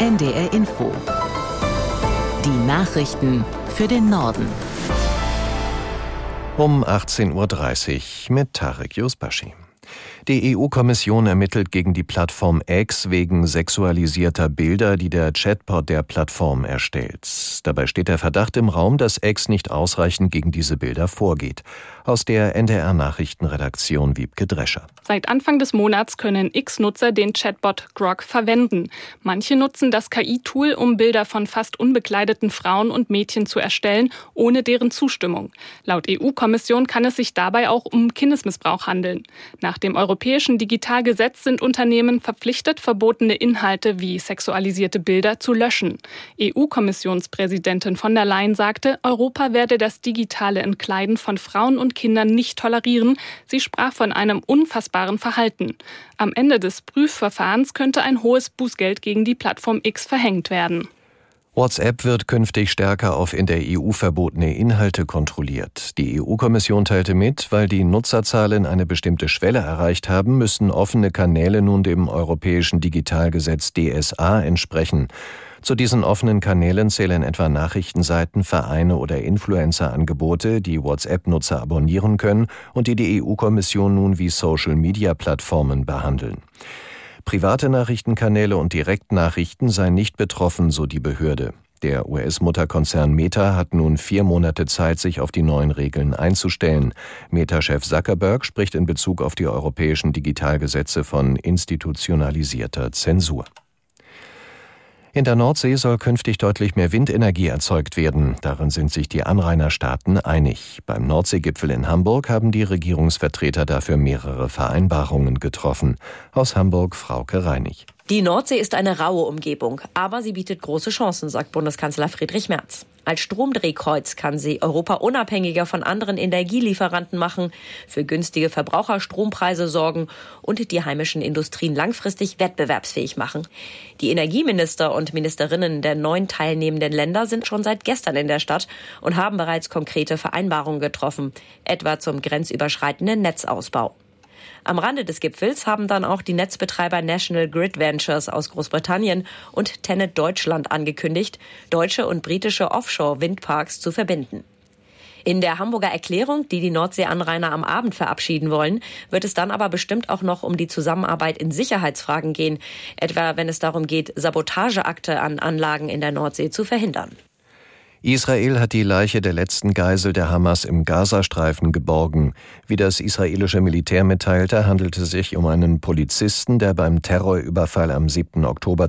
NDR Info. Die Nachrichten für den Norden. Um 18.30 Uhr mit Tarek Yusbashi. Die EU-Kommission ermittelt gegen die Plattform X wegen sexualisierter Bilder, die der Chatbot der Plattform erstellt. Dabei steht der Verdacht im Raum, dass X nicht ausreichend gegen diese Bilder vorgeht. Aus der NDR-Nachrichtenredaktion Wiebke Drescher. Seit Anfang des Monats können X-Nutzer den Chatbot Grok verwenden. Manche nutzen das KI-Tool, um Bilder von fast unbekleideten Frauen und Mädchen zu erstellen, ohne deren Zustimmung. Laut EU-Kommission kann es sich dabei auch um Kindesmissbrauch handeln. Nach dem Europäischen Digitalgesetz sind Unternehmen verpflichtet, verbotene Inhalte wie sexualisierte Bilder zu löschen. EU-Kommissionspräsidentin von der Leyen sagte, Europa werde das digitale Entkleiden von Frauen und Kindern nicht tolerieren. Sie sprach von einem unfassbaren Verhalten. Am Ende des Prüfverfahrens könnte ein hohes Bußgeld gegen die Plattform X verhängt werden. WhatsApp wird künftig stärker auf in der EU verbotene Inhalte kontrolliert. Die EU-Kommission teilte mit, weil die Nutzerzahlen eine bestimmte Schwelle erreicht haben, müssen offene Kanäle nun dem europäischen Digitalgesetz DSA entsprechen. Zu diesen offenen Kanälen zählen etwa Nachrichtenseiten, Vereine oder Influencer-Angebote, die WhatsApp-Nutzer abonnieren können und die EU-Kommission nun wie Social-Media-Plattformen behandeln. Private Nachrichtenkanäle und Direktnachrichten seien nicht betroffen, so die Behörde. Der US-Mutterkonzern Meta hat nun 4 Monate Zeit, sich auf die neuen Regeln einzustellen. Meta-Chef Zuckerberg spricht in Bezug auf die europäischen Digitalgesetze von institutionalisierter Zensur. In der Nordsee soll künftig deutlich mehr Windenergie erzeugt werden. Darin sind sich die Anrainerstaaten einig. Beim Nordseegipfel in Hamburg haben die Regierungsvertreter dafür mehrere Vereinbarungen getroffen. Aus Hamburg Frauke Reinig. Die Nordsee ist eine raue Umgebung, aber sie bietet große Chancen, sagt Bundeskanzler Friedrich Merz. Als Stromdrehkreuz kann sie Europa unabhängiger von anderen Energielieferanten machen, für günstige Verbraucherstrompreise sorgen und die heimischen Industrien langfristig wettbewerbsfähig machen. Die Energieminister und Ministerinnen der 9 teilnehmenden Länder sind schon seit gestern in der Stadt und haben bereits konkrete Vereinbarungen getroffen, etwa zum grenzüberschreitenden Netzausbau. Am Rande des Gipfels haben dann auch die Netzbetreiber National Grid Ventures aus Großbritannien und TenneT Deutschland angekündigt, deutsche und britische Offshore-Windparks zu verbinden. In der Hamburger Erklärung, die Nordseeanrainer am Abend verabschieden wollen, wird es dann aber bestimmt auch noch um die Zusammenarbeit in Sicherheitsfragen gehen, etwa wenn es darum geht, Sabotageakte an Anlagen in der Nordsee zu verhindern. Israel hat die Leiche der letzten Geisel der Hamas im Gazastreifen geborgen. Wie das israelische Militär mitteilte, handelte es sich um einen Polizisten, der beim Terrorüberfall am 7. Oktober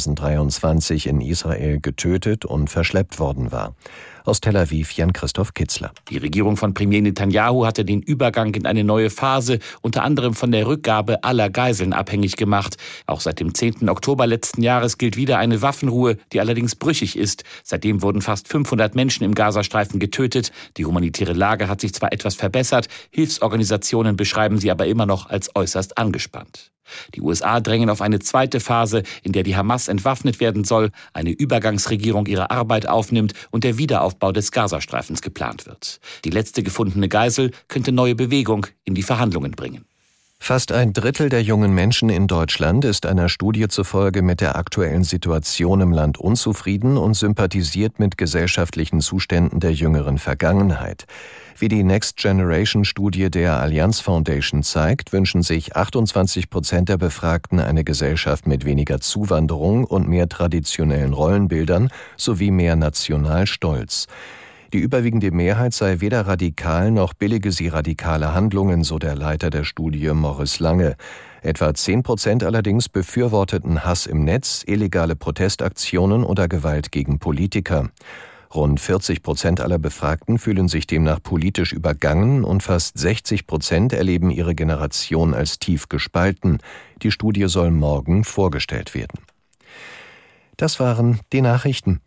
2023 in Israel getötet und verschleppt worden war. Aus Tel Aviv Jan-Christoph Kitzler. Die Regierung von Premier Netanyahu hatte den Übergang in eine neue Phase unter anderem von der Rückgabe aller Geiseln abhängig gemacht. Auch seit dem 10. Oktober letzten Jahres gilt wieder eine Waffenruhe, die allerdings brüchig ist. Seitdem wurden fast 500 Menschen im Gazastreifen getötet. Die humanitäre Lage hat sich zwar etwas verbessert, Hilfsorganisationen beschreiben sie aber immer noch als äußerst angespannt. Die USA drängen auf eine zweite Phase, in der die Hamas entwaffnet werden soll, eine Übergangsregierung ihre Arbeit aufnimmt und der Wiederaufbau des Gazastreifens geplant wird. Die letzte gefundene Geisel könnte neue Bewegung in die Verhandlungen bringen. Fast 1/3 der jungen Menschen in Deutschland ist einer Studie zufolge mit der aktuellen Situation im Land unzufrieden und sympathisiert mit gesellschaftlichen Zuständen der jüngeren Vergangenheit. Wie die Next Generation Studie der Allianz Foundation zeigt, wünschen sich 28% der Befragten eine Gesellschaft mit weniger Zuwanderung und mehr traditionellen Rollenbildern sowie mehr Nationalstolz. Die überwiegende Mehrheit sei weder radikal noch billige sie radikale Handlungen, so der Leiter der Studie Morris Lange. Etwa 10% allerdings befürworteten Hass im Netz, illegale Protestaktionen oder Gewalt gegen Politiker. Rund 40% aller Befragten fühlen sich demnach politisch übergangen und fast 60% erleben ihre Generation als tief gespalten. Die Studie soll morgen vorgestellt werden. Das waren die Nachrichten.